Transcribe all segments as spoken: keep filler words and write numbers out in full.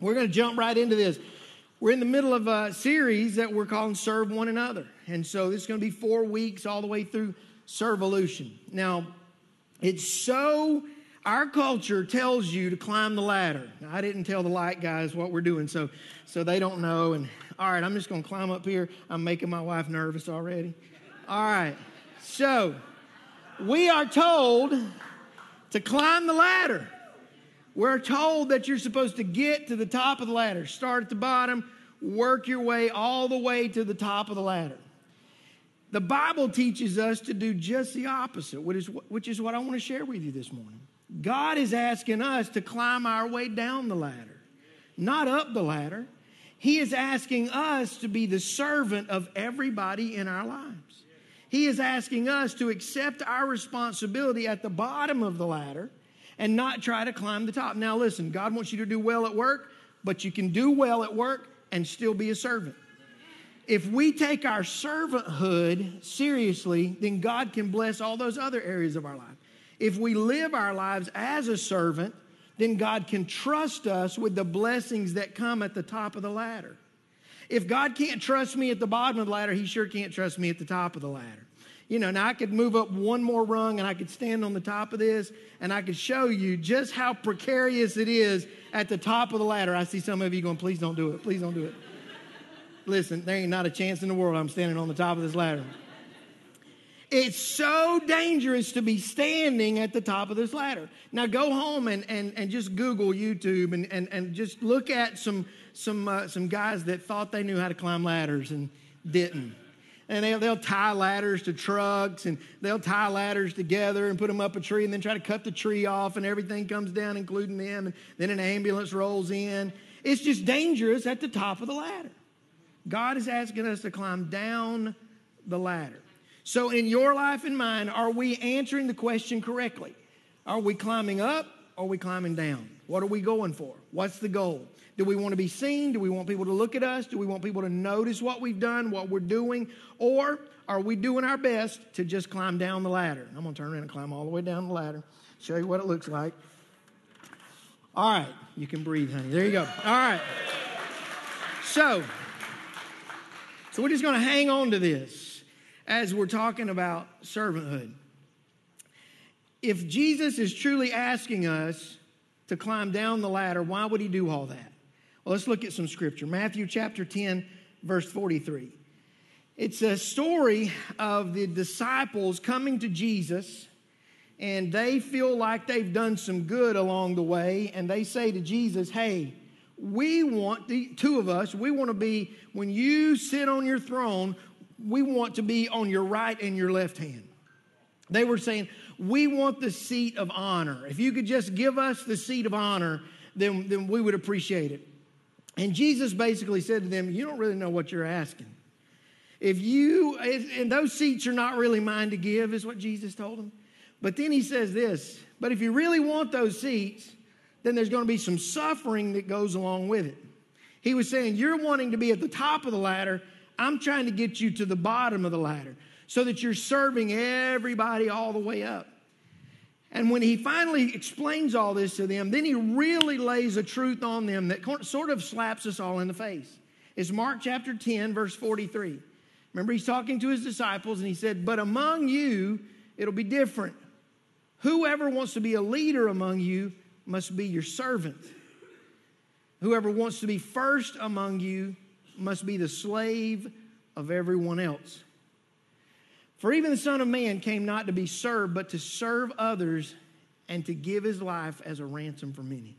We're going to jump right into this. We're in the middle of a series that we're calling Serve One Another. And so this is going to be four weeks all the way through Servolution. Now, it's so, our culture tells you to climb the ladder. Now, I didn't tell the light guys what we're doing, so so they don't know. And all right, I'm just going to climb up here. I'm making my wife nervous already. All right, so we are told to climb the ladder. We're told that you're supposed to get to the top of the ladder. Start at the bottom, work your way all the way to the top of the ladder. The Bible teaches us to do just the opposite, which is, which is what I want to share with you this morning. God is asking us to climb our way down the ladder, not up the ladder. He is asking us to be the servant of everybody in our lives. He is asking us to accept our responsibility at the bottom of the ladder and not try to climb the top. Now listen, God wants you to do well at work, but you can do well at work and still be a servant. If we take our servanthood seriously, then God can bless all those other areas of our life. If we live our lives as a servant, then God can trust us with the blessings that come at the top of the ladder. If God can't trust me at the bottom of the ladder, He sure can't trust me at the top of the ladder. You know, now I could move up one more rung and I could stand on the top of this and I could show you just how precarious it is at the top of the ladder. I see some of you going, please don't do it. Please don't do it. Listen, there ain't not a chance in the world I'm standing on the top of this ladder. It's so dangerous to be standing at the top of this ladder. Now go home and, and, and just Google YouTube and, and, and just look at some, some, uh, some guys that thought they knew how to climb ladders and didn't. And they'll, they'll tie ladders to trucks, and they'll tie ladders together and put them up a tree and then try to cut the tree off, and everything comes down, including them, and then an ambulance rolls in. It's just dangerous at the top of the ladder. God is asking us to climb down the ladder. So in your life and mine, are we answering the question correctly? Are we climbing up or are we climbing down? What are we going for? What's the goal? Do we want to be seen? Do we want people to look at us? Do we want people to notice what we've done, what we're doing? Or are we doing our best to just climb down the ladder? I'm going to turn around and climb all the way down the ladder, show you what it looks like. All right. You can breathe, honey. There you go. All right. So, so we're just going to hang on to this as we're talking about servanthood. If Jesus is truly asking us to climb down the ladder, why would He do all that? Well, let's look at some scripture. Matthew chapter ten, verse forty-three. It's a story of the disciples coming to Jesus, and they feel like they've done some good along the way, and they say to Jesus, hey, we want, the two of us, we want to be, when you sit on your throne, we want to be on your right and your left hand. They were saying, we want the seat of honor. If you could just give us the seat of honor, then, then we would appreciate it. And Jesus basically said to them, you don't really know what you're asking. If you, and those seats are not really mine to give, is what Jesus told them. But then He says this, but if you really want those seats, then there's going to be some suffering that goes along with it. He was saying, you're wanting to be at the top of the ladder. I'm trying to get you to the bottom of the ladder so that you're serving everybody all the way up. And when He finally explains all this to them, then He really lays a truth on them that sort of slaps us all in the face. It's Mark chapter ten, verse forty-three. Remember, He's talking to His disciples, and He said, but among you, it'll be different. Whoever wants to be a leader among you must be your servant. Whoever wants to be first among you must be the slave of everyone else. For even the Son of Man came not to be served, but to serve others and to give His life as a ransom for many.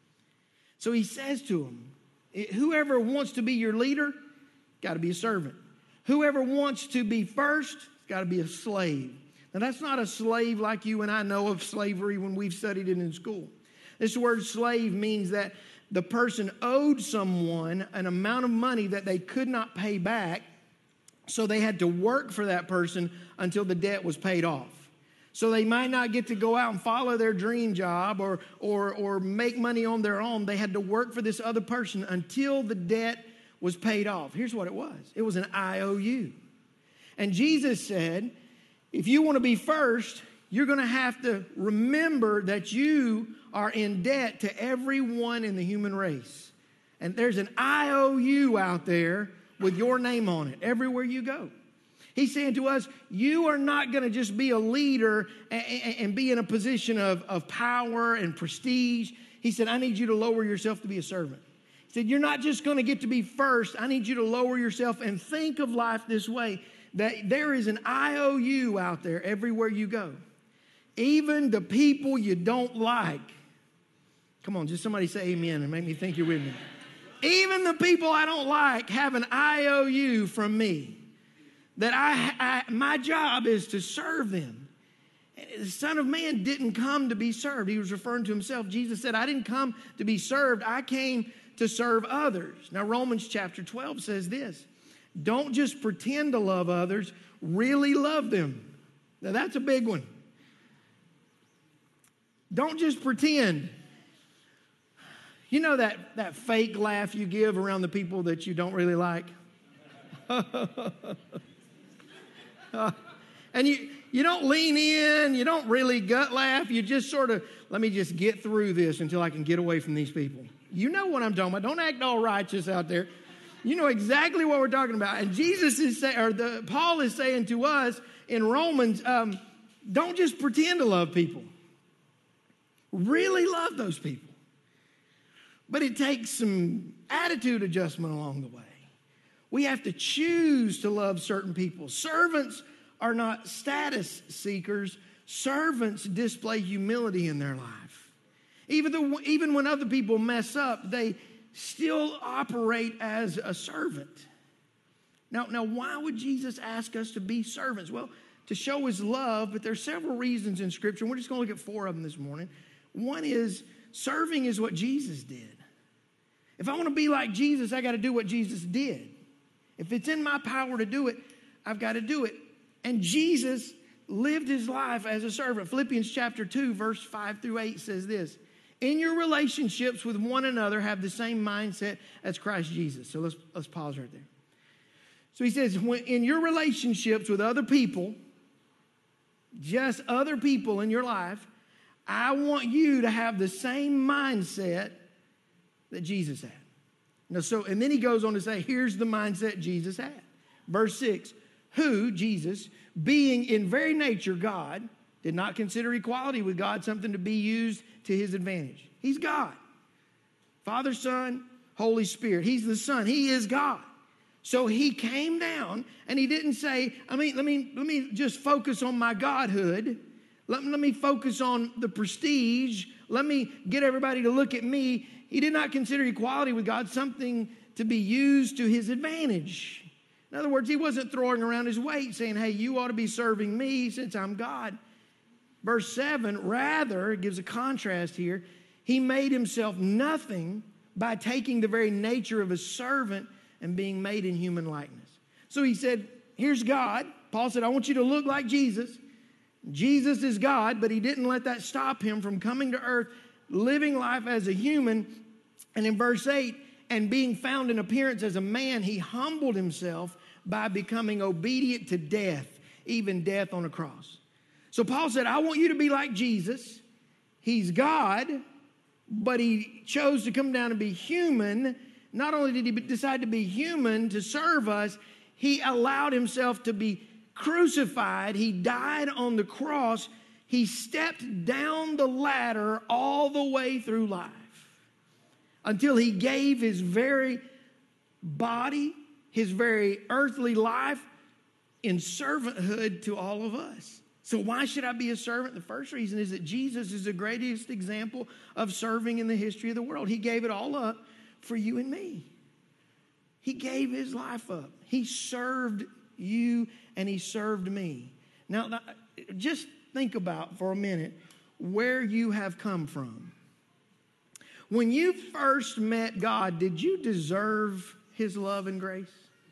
So He says to them, whoever wants to be your leader, got to be a servant. Whoever wants to be first, got to be a slave. Now that's not a slave like you and I know of slavery when we've studied it in school. This word slave means that the person owed someone an amount of money that they could not pay back, so they had to work for that person until the debt was paid off. So they might not get to go out and follow their dream job or, or, or make money on their own. They had to work for this other person until the debt was paid off. Here's what it was. It was an I O U. And Jesus said, if you want to be first, you're going to have to remember that you are in debt to everyone in the human race. And there's an I O U out there with your name on it everywhere you go. He's saying to us, you are not going to just be a leader and, and, and be in a position of, of power and prestige. He said, I need you to lower yourself to be a servant. He said, you're not just going to get to be first. I need you to lower yourself and think of life this way, that there is an I O U out there everywhere you go. Even the people you don't like. Come on, just somebody say amen and make me think you're with me. Even the people I don't like have an I O U from me. That I, I, my job is to serve them. The Son of Man didn't come to be served. He was referring to himself. Jesus said, I didn't come to be served. I came to serve others. Now, Romans chapter twelve says this. Don't just pretend to love others. Really love them. Now, that's a big one. Don't just pretend. You know that, that fake laugh you give around the people that you don't really like? Uh, and you, you don't lean in, you don't really gut laugh, you just sort of, let me just get through this until I can get away from these people. You know what I'm talking about. Don't act all righteous out there. You know exactly what we're talking about. And Jesus is saying, or the, Paul is saying to us in Romans, um, don't just pretend to love people. Really love those people. But it takes some attitude adjustment along the way. We have to choose to love certain people. Servants are not status seekers. Servants display humility in their life. Even, though, even when other people mess up, they still operate as a servant. Now, now, why would Jesus ask us to be servants? Well, to show his love, but there are several reasons in Scripture. We're just going to look at four of them this morning. One is serving is what Jesus did. If I want to be like Jesus, I got to do what Jesus did. If it's in my power to do it, I've got to do it. And Jesus lived his life as a servant. Philippians chapter two, verse five through eight says this. In your relationships with one another, have the same mindset as Christ Jesus. So let's, let's pause right there. So he says, when, in your relationships with other people, just other people in your life, I want you to have the same mindset that Jesus had. Now, so, and then he goes on to say, here's the mindset Jesus had. Verse six, who, Jesus, being in very nature God, did not consider equality with God something to be used to his advantage. He's God. Father, Son, Holy Spirit. He's the Son. He is God. So he came down and he didn't say, I mean, let me, let me just focus on my godhood. Let, let me focus on the prestige. Let me get everybody to look at me. He did not consider equality with God something to be used to his advantage. In other words, he wasn't throwing around his weight saying, hey, you ought to be serving me since I'm God. Verse seven, rather, it gives a contrast here, he made himself nothing by taking the very nature of a servant and being made in human likeness. So he said, here's God. Paul said, I want you to look like Jesus. Jesus is God, but he didn't let that stop him from coming to earth, living life as a human. And in verse eight, and being found in appearance as a man, he humbled himself by becoming obedient to death, even death on a cross. So Paul said, I want you to be like Jesus. He's God, but he chose to come down and be human. Not only did he decide to be human to serve us, he allowed himself to be crucified. He died on the cross. He stepped down the ladder all the way through life until he gave his very body, his very earthly life in servanthood to all of us. So why should I be a servant? The first reason is that Jesus is the greatest example of serving in the history of the world. He gave it all up for you and me. He gave his life up. He served you and he served me. Now, just think about for a minute where you have come from. When you first met God, did you deserve his love and grace?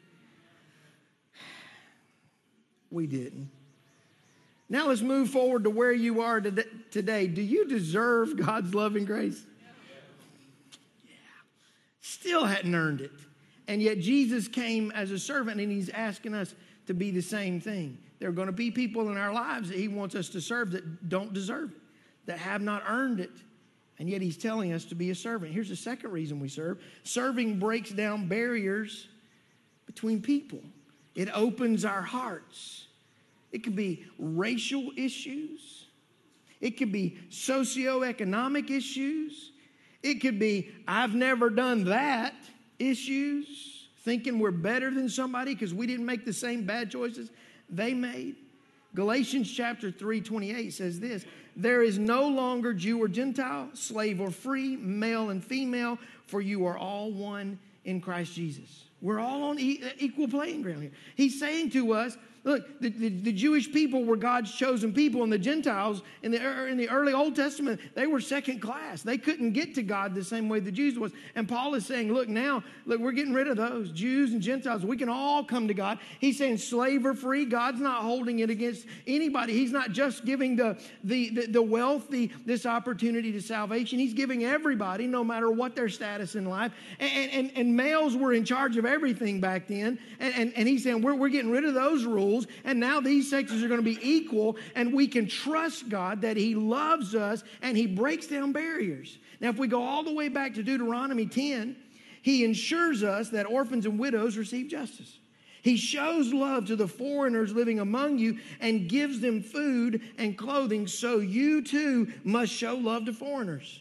We didn't. Now let's move forward to where you are today. Do you deserve God's love and grace? Yeah. Still hadn't earned it. And yet Jesus came as a servant and he's asking us to be the same thing. There are going to be people in our lives that he wants us to serve that don't deserve it, that have not earned it. And yet he's telling us to be a servant. Here's the second reason we serve. Serving breaks down barriers between people. It opens our hearts. It could be racial issues. It could be socioeconomic issues. It could be, I've never done that issues. Thinking we're better than somebody because we didn't make the same bad choices they made. Galatians chapter three, twenty-eight says this, there is no longer Jew or Gentile, slave or free, male and female, for you are all one in Christ Jesus. We're all on e- equal playing ground here. He's saying to us, look, the, the, the Jewish people were God's chosen people, and the Gentiles in the, in the early Old Testament, they were second class. They couldn't get to God the same way the Jews was. And Paul is saying, look now, look, we're getting rid of those Jews and Gentiles. We can all come to God. He's saying slave or free. God's not holding it against anybody. He's not just giving the, the, the, the wealthy this opportunity to salvation. He's giving everybody, no matter what their status in life. And, and, and males were in charge of everything back then. And, and, and he's saying, we're, we're getting rid of those rules. And now these sexes are going to be equal, and we can trust God that he loves us and he breaks down barriers. Now, if we go all the way back to Deuteronomy ten, he ensures us that orphans and widows receive justice. He shows love to the foreigners living among you and gives them food and clothing, so you too must show love to foreigners.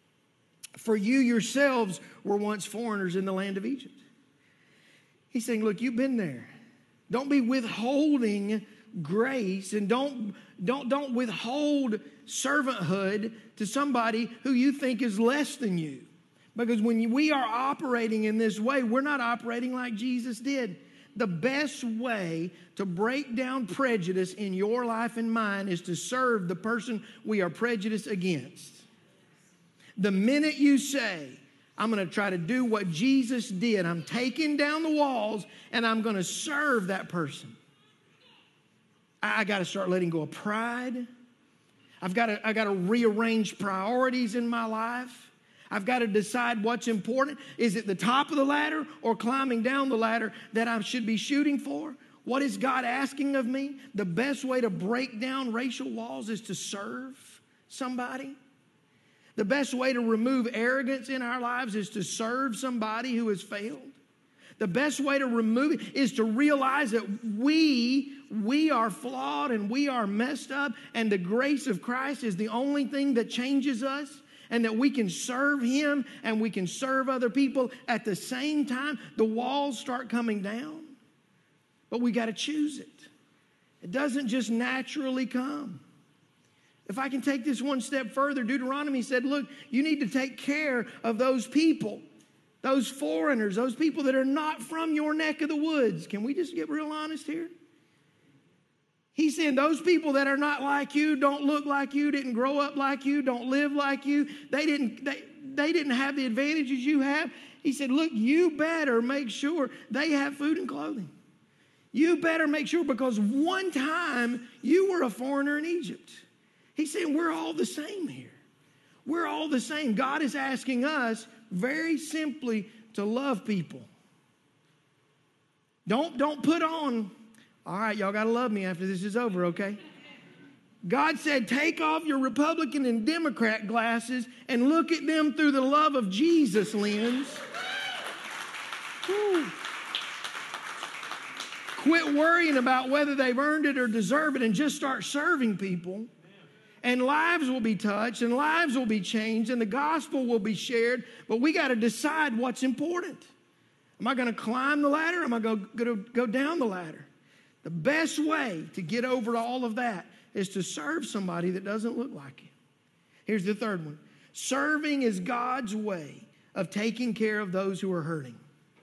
For you yourselves were once foreigners in the land of Egypt. He's saying, look, you've been there. Don't be withholding grace, and don't, don't, don't withhold servanthood to somebody who you think is less than you. Because when we are operating in this way, we're not operating like Jesus did. The best way to break down prejudice in your life and mine is to serve the person we are prejudiced against. The minute you say, I'm going to try to do what Jesus did. I'm taking down the walls and I'm going to serve that person. I, I got to start letting go of pride. I've got to, I got to rearrange priorities in my life. I've got to decide what's important. Is it the top of the ladder or climbing down the ladder that I should be shooting for? What is God asking of me? The best way to break down racial walls is to serve somebody. The best way to remove arrogance in our lives is to serve somebody who has failed. The best way to remove it is to realize that we, we are flawed and we are messed up, and the grace of Christ is the only thing that changes us, and that we can serve him and we can serve other people at the same time. The walls start coming down, but we got to choose it. It doesn't just naturally come. If I can take this one step further, Deuteronomy said, look, you need to take care of those people, those foreigners, those people that are not from your neck of the woods. Can we just get real honest here? He's saying those people that are not like you, don't look like you, didn't grow up like you, don't live like you, they didn't, they, they didn't have the advantages you have. He said, look, you better make sure they have food and clothing. You better make sure, because one time you were a foreigner in Egypt. He's saying we're all the same here. We're all the same. God is asking us very simply to love people. Don't, don't put on, all right, y'all got to love me after this is over, okay? God said, take off your Republican and Democrat glasses and look at them through the love of Jesus lens. Whew. Quit worrying about whether they've earned it or deserve it, and just start serving people. And lives will be touched, and lives will be changed, and the gospel will be shared. But we got to decide what's important. Am I going to climb the ladder? Or am I going to go down the ladder? The best way to get over all of that is to serve somebody that doesn't look like you. Here's the third one. Serving is God's way of taking care of those who are hurting.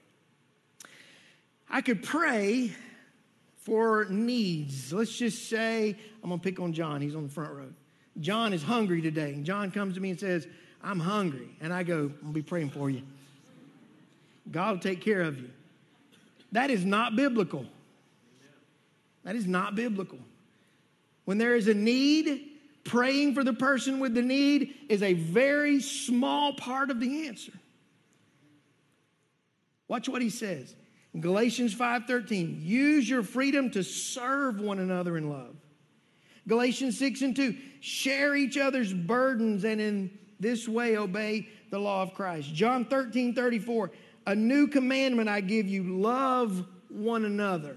I could pray for needs. Let's just say, I'm going to pick on John. He's on the front row. John is hungry today. And John comes to me and says, I'm hungry. And I go, I'm going to be praying for you. God will take care of you. That is not biblical. That is not biblical. When there is a need, praying for the person with the need is a very small part of the answer. Watch what he says. In Galatians five thirteen, use your freedom to serve one another in love. Galatians six and two, share each other's burdens and in this way obey the law of Christ. John thirteen thirty-four, a new commandment I give you, love one another.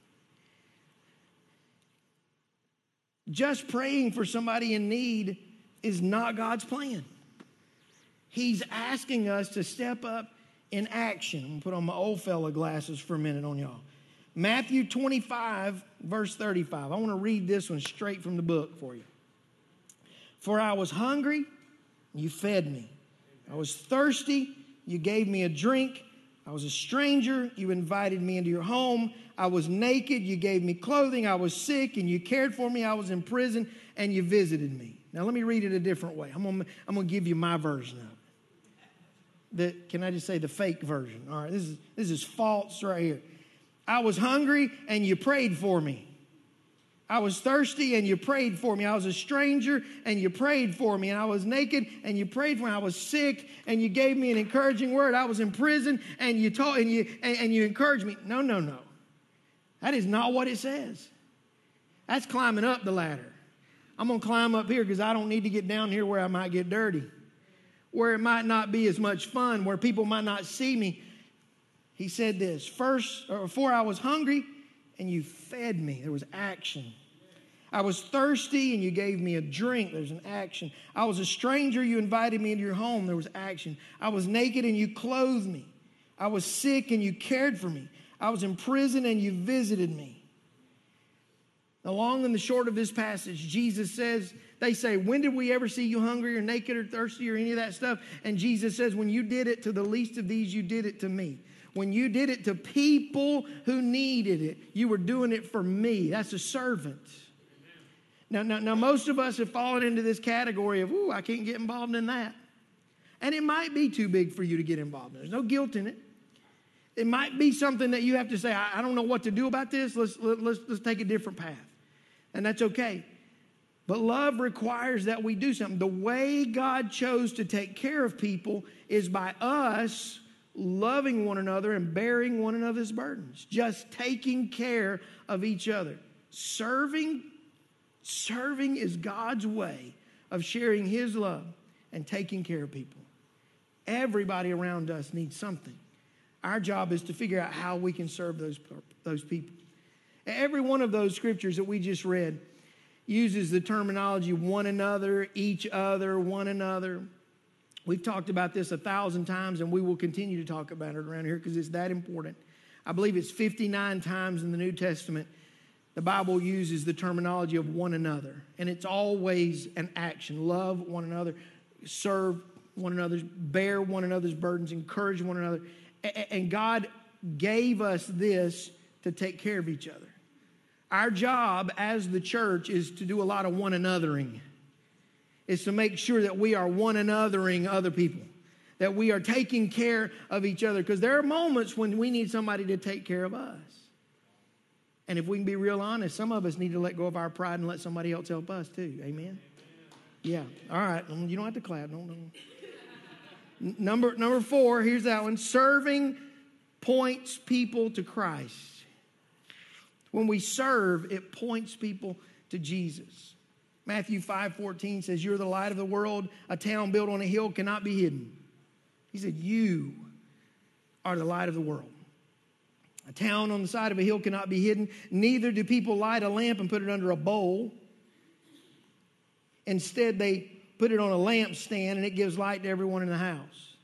Just praying for somebody in need is not God's plan. He's asking us to step up in action. I'm going to put on my old fella glasses for a minute on y'all. Matthew twenty-five, verse thirty-five. I want to read this one straight from the book for you. For I was hungry, you fed me. I was thirsty, you gave me a drink. I was a stranger, you invited me into your home. I was naked, you gave me clothing. I was sick, and you cared for me. I was in prison, and you visited me. Now, let me read it a different way. I'm going to, I'm going to give you my version of it. The, can I just say the fake version? All right, this is, this is false right here. I was hungry, and you prayed for me. I was thirsty, and you prayed for me. I was a stranger, and you prayed for me. And I was naked, and you prayed for me. I was sick, and you gave me an encouraging word. I was in prison, and you told, and you and, and you encouraged me. No, no, no. That is not what it says. That's climbing up the ladder. I'm going to climb up here because I don't need to get down here where I might get dirty, where it might not be as much fun, where people might not see me. He said this, first, or before I was hungry, and you fed me. There was action. I was thirsty, and you gave me a drink. There's an action. I was a stranger. You invited me into your home. There was action. I was naked, and you clothed me. I was sick, and you cared for me. I was in prison, and you visited me. The long and the short of this passage, Jesus says, they say, when did we ever see you hungry or naked or thirsty or any of that stuff? And Jesus says, when you did it to the least of these, you did it to me. When you did it to people who needed it, you were doing it for me. That's a servant. Now, now, now, most of us have fallen into this category of, ooh, I can't get involved in that. And it might be too big for you to get involved in. There's no guilt in it. It might be something that you have to say, I, I don't know what to do about this. Let's, let, let's, let's take a different path. And that's okay. But love requires that we do something. The way God chose to take care of people is by us loving one another and bearing one another's burdens. Just taking care of each other. Serving, serving is God's way of sharing His love and taking care of people. Everybody around us needs something. Our job is to figure out how we can serve those, those people. Every one of those scriptures that we just read uses the terminology one another, each other, one another. We've talked about this a thousand times, and we will continue to talk about it around here because it's that important. I believe it's fifty-nine times in the New Testament the Bible uses the terminology of one another, and it's always an action. Love one another, serve one another, bear one another's burdens, encourage one another. And God gave us this to take care of each other. Our job as the church is to do a lot of one anothering. Is to make sure that we are one anothering other people. That we are taking care of each other. Because there are moments when we need somebody to take care of us. And if we can be real honest, some of us need to let go of our pride and let somebody else help us too. Amen? Yeah. All right. You don't have to clap. Don't, don't. Number, number four, here's that one. Serving points people to Christ. When we serve, it points people to Jesus. Matthew five fourteen says, you're the light of the world. A town built on a hill cannot be hidden. He said, you are the light of the world. A town on the side of a hill cannot be hidden. Neither do people light a lamp and put it under a bowl. Instead, they put it on a lampstand, and it gives light to everyone in the house.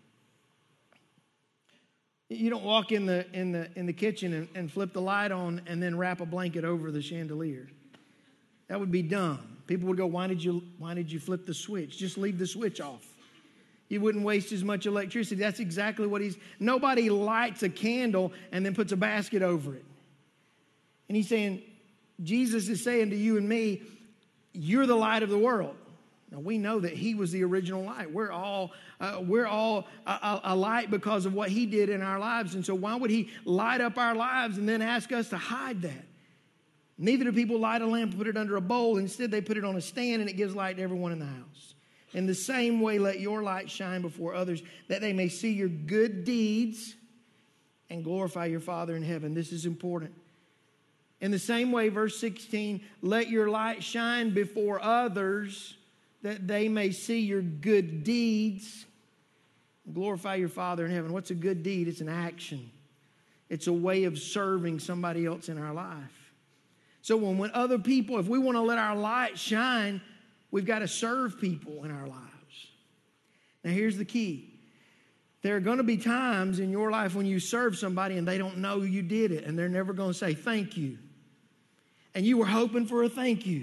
You don't walk in the in the in the kitchen and, and flip the light on and then wrap a blanket over the chandelier. That would be dumb. People would go, "Why did you why did you flip the switch? Just leave the switch off. You wouldn't waste as much electricity." That's exactly what he's. Nobody lights a candle and then puts a basket over it. And he's saying, Jesus is saying to you and me, you're the light of the world. Now, we know that he was the original light. We're all uh, we're all a, a light because of what he did in our lives. And so why would he light up our lives and then ask us to hide that? Neither do people light a lamp and put it under a bowl. Instead, they put it on a stand, and it gives light to everyone in the house. In the same way, let your light shine before others, that they may see your good deeds and glorify your Father in heaven. This is important. In the same way, verse sixteen, let your light shine before others that they may see your good deeds and glorify your Father in heaven. What's a good deed? It's an action. It's a way of serving somebody else in our life. So when, when other people, if we want to let our light shine, we've got to serve people in our lives. Now here's the key. There are going to be times in your life when you serve somebody and they don't know you did it, and they're never going to say thank you. And you were hoping for a thank you.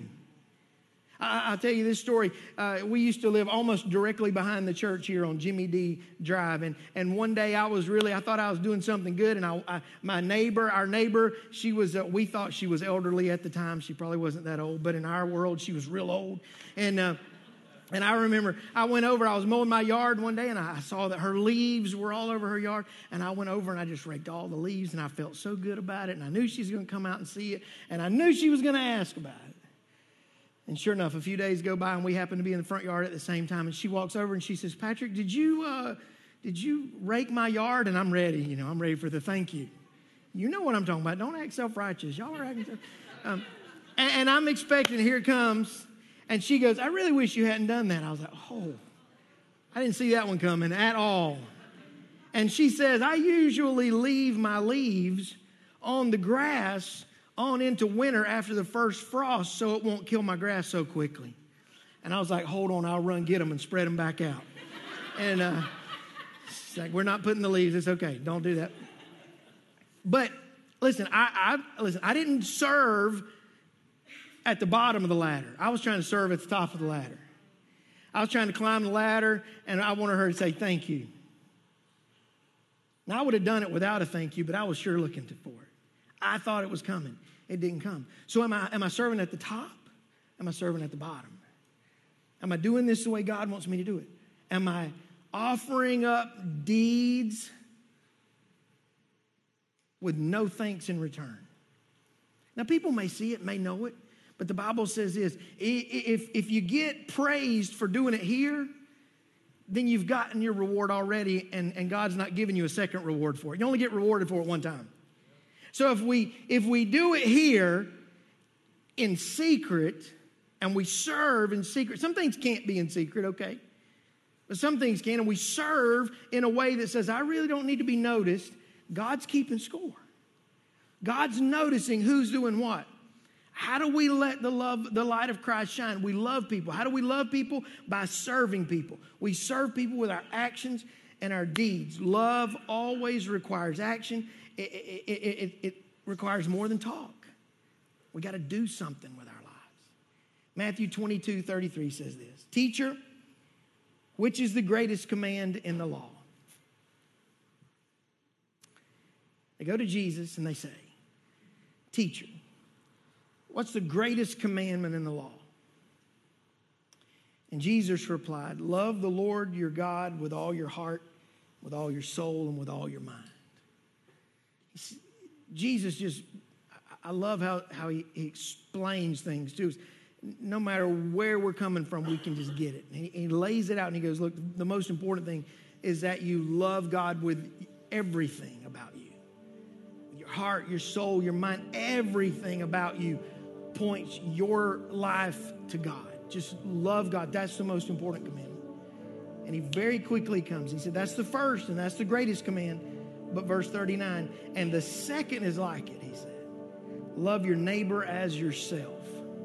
I, I'll tell you this story. Uh, we used to live almost directly behind the church here on Jimmy D Drive. And, and one day I was really, I thought I was doing something good. And I, I, my neighbor, our neighbor, she was, uh, we thought she was elderly at the time. She probably wasn't that old, but in our world, she was real old. And, uh, And I remember I went over, I was mowing my yard one day, and I saw that her leaves were all over her yard. And I went over and I just raked all the leaves, and I felt so good about it. And I knew she was going to come out and see it. And I knew she was going to ask about it. And sure enough, a few days go by, and we happen to be in the front yard at the same time. And she walks over and she says, Patrick, did you, uh, did you rake my yard? And I'm ready, you know, I'm ready for the thank you. You know what I'm talking about. Don't act self-righteous. Y'all are acting self um, and, and I'm expecting, here it comes. And she goes, I really wish you hadn't done that. I was like, oh, I didn't see that one coming at all. And she says, I usually leave my leaves on the grass on into winter after the first frost so it won't kill my grass so quickly. And I was like, hold on, I'll run get them and spread them back out. And uh, it's like, we're not putting the leaves. It's okay. Don't do that. But listen, I, I listen. I didn't serve at the bottom of the ladder. I was trying to serve at the top of the ladder. I was trying to climb the ladder, and I wanted her to say thank you. Now, I would have done it without a thank you, but I was sure looking for it. I thought it was coming. It didn't come. So am I, am I serving at the top? Am I serving at the bottom? Am I doing this the way God wants me to do it? Am I offering up deeds with no thanks in return? Now, people may see it, may know it. But the Bible says this, if, if you get praised for doing it here, then you've gotten your reward already, and, and God's not giving you a second reward for it. You only get rewarded for it one time. So if we, if we do it here in secret, and we serve in secret, some things can't be in secret, okay? But some things can, and we serve in a way that says, I really don't need to be noticed. God's keeping score. God's noticing who's doing what. How do we let the love, the light of Christ shine? We love people. How do we love people? By serving people. We serve people with our actions and our deeds. Love always requires action. It, it, it, it, it requires more than talk. We got to do something with our lives. Matthew twenty-two thirty-three says this, Teacher, which is the greatest command in the law? They go to Jesus and they say, Teacher, what's the greatest commandment in the law? And Jesus replied, love the Lord your God with all your heart, with all your soul, and with all your mind. Jesus just, I love how, how he, he explains things to us. No matter where we're coming from, we can just get it. And he, he lays it out and he goes, look, the most important thing is that you love God with everything about you. Your heart, your soul, your mind, everything about you points your life to God. Just love God. That's the most important commandment. And he very quickly comes. He said, that's the first and that's the greatest command. But verse thirty-nine, and the second is like it, he said. Love your neighbor as yourself.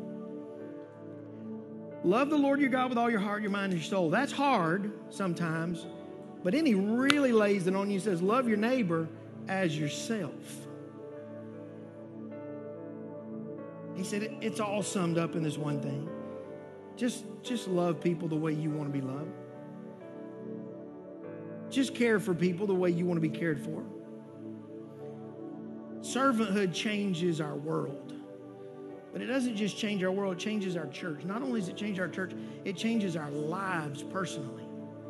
Love the Lord your God with all your heart, your mind, and your soul. That's hard sometimes. But then he really lays it on you and says, love your neighbor as yourself. He said, it's all summed up in this one thing. Just, just love people the way you want to be loved. Just care for people the way you want to be cared for. Servanthood changes our world. But it doesn't just change our world, it changes our church. Not only does it change our church, it changes our lives personally.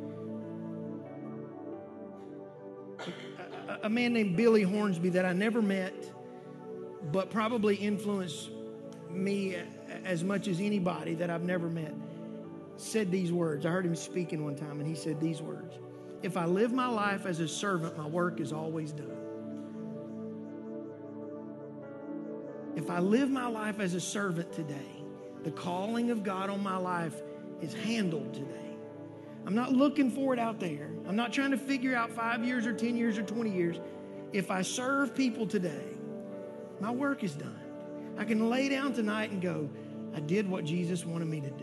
A, a man named Billy Hornsby that I never met, but probably influenced me as much as anybody that I've never met, said these words. I heard him speaking one time, and he said these words. If I live my life as a servant, my work is always done. If I live my life as a servant today, the calling of God on my life is handled today. I'm not looking for it out there. I'm not trying to figure out five years or ten years or twenty years. If I serve people today, my work is done. I can lay down tonight and go, I did what Jesus wanted me to do.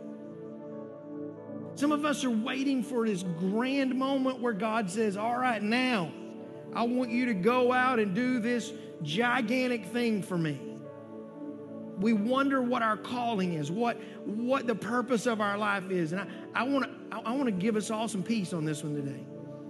Some of us are waiting for this grand moment where God says, all right, now I want you to go out and do this gigantic thing for me. We wonder what our calling is, what, what the purpose of our life is. And I, I want to I, I want to give us all some peace on this one today.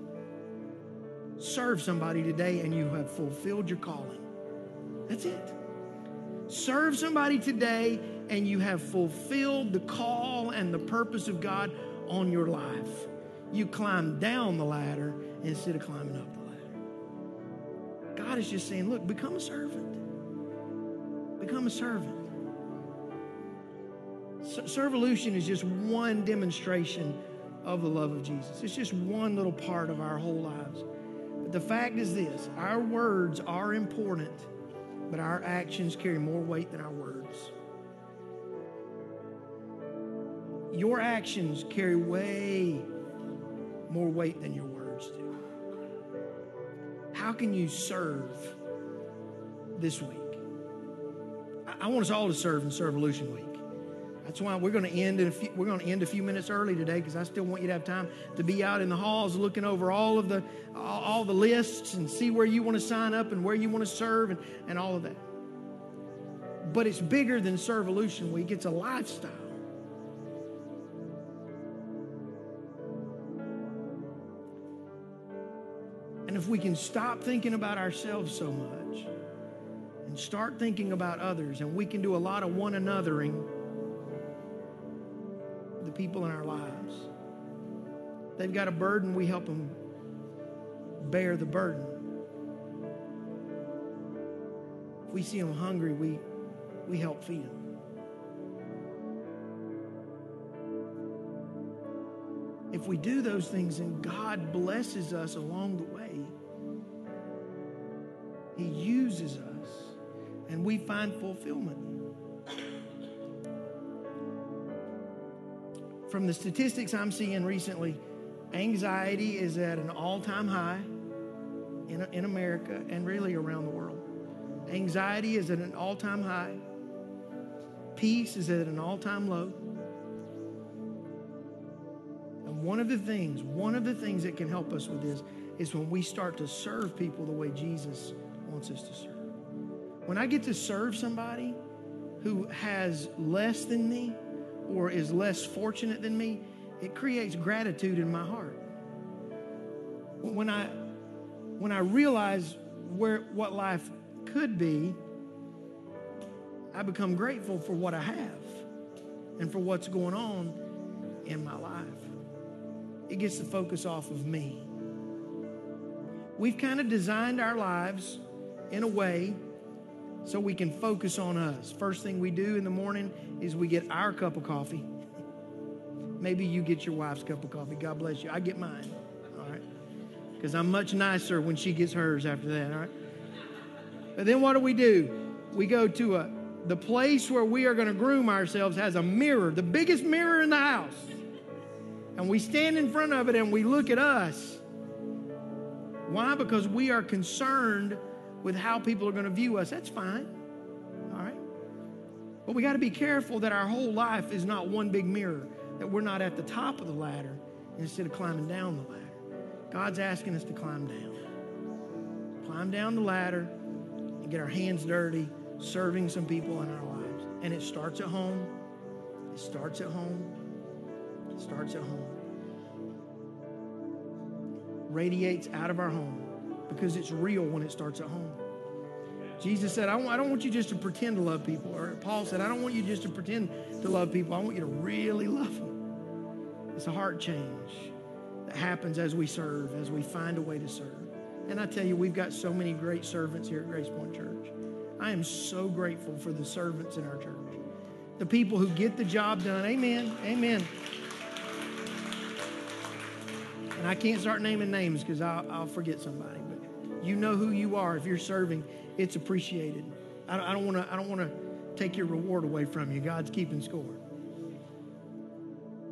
Serve somebody today and you have fulfilled your calling. That's it. Serve somebody today and you have fulfilled the call and the purpose of God on your life. You climb down the ladder instead of climbing up the ladder. God is just saying, look, become a servant. Become a servant. Servolution is just one demonstration of the love of Jesus. It's just one little part of our whole lives. But the fact is this, our words are important, but our actions carry more weight than our words. Your actions carry way more weight than your words do. How can you serve this week? I want us all to serve in Servolution Week. That's why we're going to end in a few, we're going to end a few minutes early today, because I still want you to have time to be out in the halls looking over all of the all, all the lists and see where you want to sign up and where you want to serve and, and all of that. But it's bigger than Servolution Week. It's a lifestyle. And if we can stop thinking about ourselves so much and start thinking about others, and we can do a lot of one anothering, the people in our lives. They've got a burden, we help them bear the burden. If we see them hungry, we, we help feed them. If we do those things and God blesses us along the way, He uses us and we find fulfillment. From the statistics I'm seeing recently, anxiety is at an all-time high in, in America and really around the world. Anxiety is at an all-time high. Peace is at an all-time low. And one of the things, one of the things that can help us with this is when we start to serve people the way Jesus wants us to serve. When I get to serve somebody who has less than me or is less fortunate than me, it creates gratitude in my heart. When I when I realize where what life could be, I become grateful for what I have and for what's going on in my life. It gets the focus off of me. We've kind of designed our lives in a way so we can focus on us. First thing we do in the morning is we get our cup of coffee. Maybe you get your wife's cup of coffee. God bless you. I get mine, all right? Because I'm much nicer when she gets hers after that, all right? But then what do we do? We go to a, the place where we are going to groom ourselves has a mirror, the biggest mirror in the house. And we stand in front of it and we look at us. Why? Because we are concerned with how people are going to view us. That's fine. All right? But we got to be careful that our whole life is not one big mirror, that we're not at the top of the ladder instead of climbing down the ladder. God's asking us to climb down. Climb down the ladder and get our hands dirty, serving some people in our lives. And it starts at home. It starts at home. It starts at home. Radiates out of our home. Because it's real when it starts at home. Jesus said, I don't, I don't want you just to pretend to love people. Or Paul said, I don't want you just to pretend to love people. I want you to really love them. It's a heart change that happens as we serve, as we find a way to serve. And I tell you, we've got so many great servants here at Grace Point Church. I am so grateful for the servants in our church. The people who get the job done. Amen. Amen. And I can't start naming names because I'll, I'll forget somebody. But you know who you are. If you're serving, it's appreciated. I, I don't want to. I don't want to take your reward away from you. God's keeping score.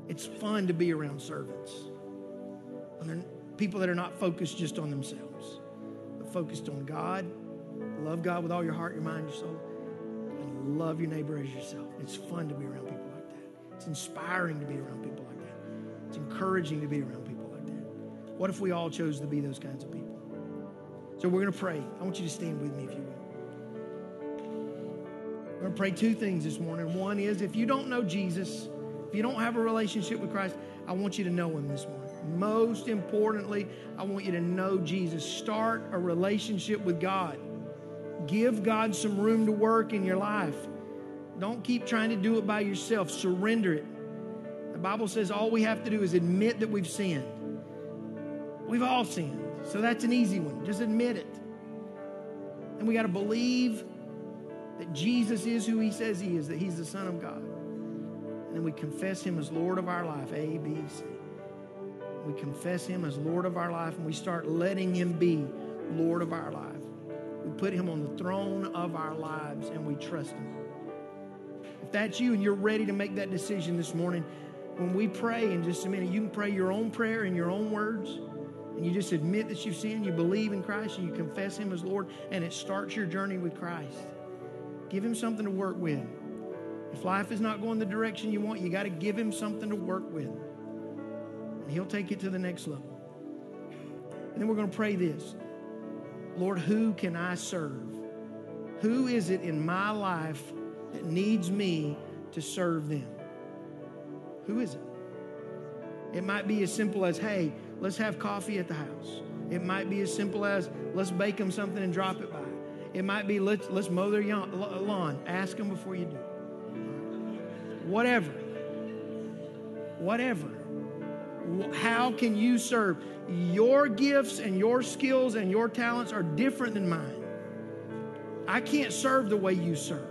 It's fun to be around servants. And they're people that are not focused just on themselves, but focused on God. Love God with all your heart, your mind, your soul, and love your neighbor as yourself. It's fun to be around people like that. It's inspiring to be around people like that. It's encouraging to be around people like that. What if we all chose to be those kinds of people? So we're going to pray. I want you to stand with me if you will. We're going to pray two things this morning. One is, if you don't know Jesus, if you don't have a relationship with Christ, I want you to know him this morning. Most importantly, I want you to know Jesus. Start a relationship with God. Give God some room to work in your life. Don't keep trying to do it by yourself. Surrender it. The Bible says all we have to do is admit that we've sinned. We've all sinned. So that's an easy one. Just admit it. And we got to believe that Jesus is who he says he is, that he's the Son of God. And then we confess him as Lord of our life, A, B, C. We confess him as Lord of our life, and we start letting him be Lord of our life. We put him on the throne of our lives, and we trust him. If that's you and you're ready to make that decision this morning, when we pray in just a minute, you can pray your own prayer in your own words, and you just admit that you've sinned, you believe in Christ, and you confess him as Lord, and it starts your journey with Christ. Give him something to work with. If life is not going the direction you want, you got to give him something to work with. And he'll take it to the next level. And then we're going to pray this. Lord, who can I serve? Who is it in my life that needs me to serve them? Who is it? It might be as simple as, hey, let's have coffee at the house. It might be as simple as, let's bake them something and drop it by. It might be, let's, let's mow their lawn. Ask them before you do it. Whatever. Whatever. How can you serve? Your gifts and your skills and your talents are different than mine. I can't serve the way you serve.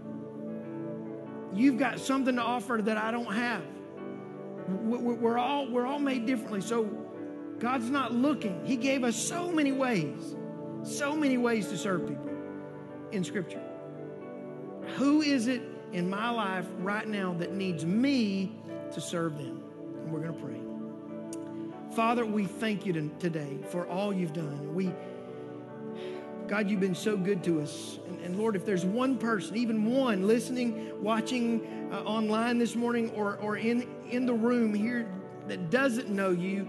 You've got something to offer that I don't have. We're all, we're all made differently. So God's not looking. He gave us so many ways, so many ways to serve people in Scripture. Who is it in my life right now that needs me to serve them? And we're going to pray. Father, we thank you today for all you've done. We, God, you've been so good to us. And, and Lord, if there's one person, even one listening, watching uh, online this morning or, or in, in the room here that doesn't know you,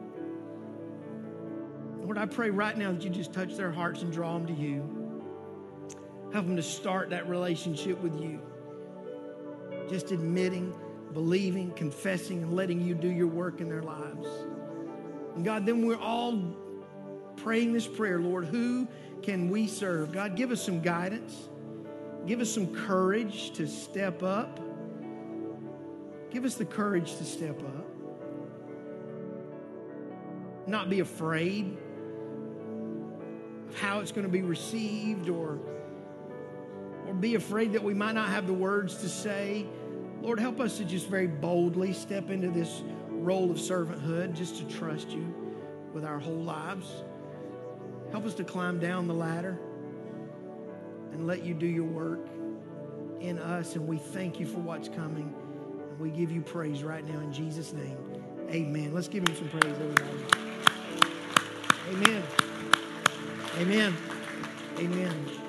Lord, I pray right now that you just touch their hearts and draw them to you. Help them to start that relationship with you. Just admitting, believing, confessing, and letting you do your work in their lives. And God, then we're all praying this prayer, Lord, who can we serve? God, give us some guidance. Give us some courage to step up. Give us the courage to step up. Not be afraid of how it's going to be received or, or be afraid that we might not have the words to say. Lord, help us to just very boldly step into this role of servanthood, just to trust you with our whole lives. Help us to climb down the ladder and let you do your work in us. And we thank you for what's coming. And we give you praise right now in Jesus' name. Amen. Let's give him some praise, everybody. Amen. Amen. Amen.